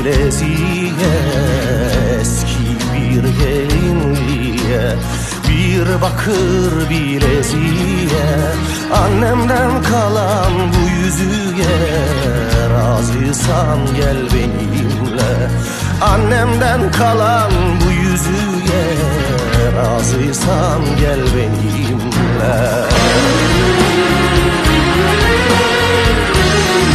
bileziğe, eski bir gelinliğe, bir bakır bileziğe, annemden kalan bu yüzüğe, razıysan gel benimle. Annemden kalan bu yüzüğe, razıysan gel benimle.